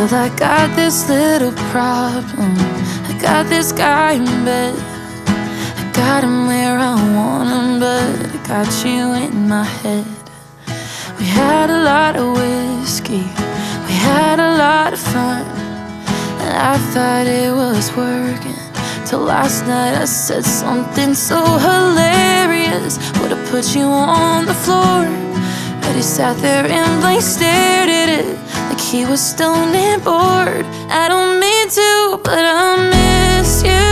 Well, I got this little problem. I got this guy in bed. I got him where I want him, but I got you in my head. We had a lot of whiskey, we had a lot of fun, and I thought it was working, till last night I said something so hilarious, would've put you on the floor. But he sat there and blank stared at it, like he was stoned and bored. I don't mean to, but I miss you.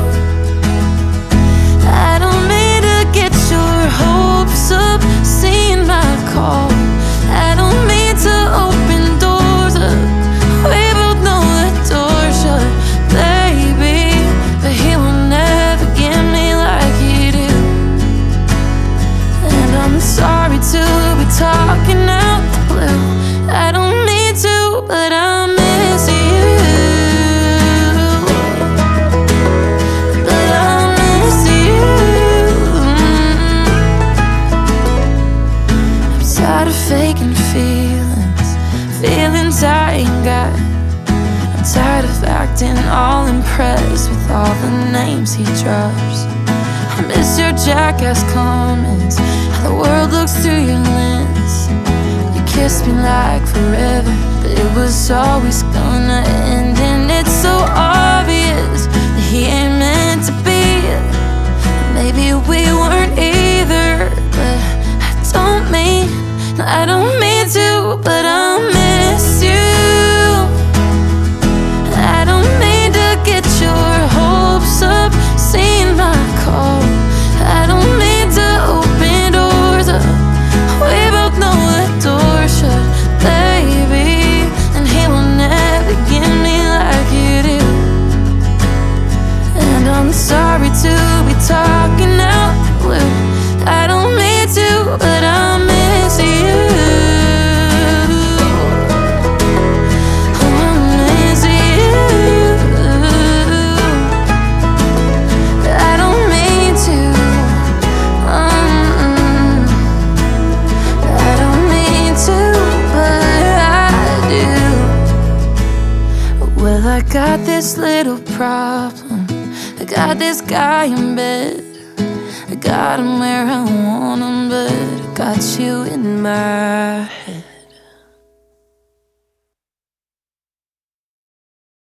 I don't mean to get your hopes up, seeing my call. I don't mean to open doors up, we both know the door's shut, baby. But he will never get me like you do. And I'm sorry to be talking out the blue. I don't mean to, but I miss you. But I miss you. I'm tired of faking feelings I ain't got. I'm tired of acting all impressed with all the names he drops. I miss your jackass comments, how the world looks through your lens. You kissed me like forever, but it was always gonna end. And it's so obvious that he ain't meant to be. Maybe we weren't either, but I don't mean to, but I miss you. I don't mean to get your hopes up, seeing my call. I don't mean to open doors up, we both know the door's shut, baby. And he will never get me like you do. And I'm sorry to be talking out the blue. I don't mean to, but I miss you. Well, I got this little problem. I got this guy in bed. I got him where I want him, but I got you in my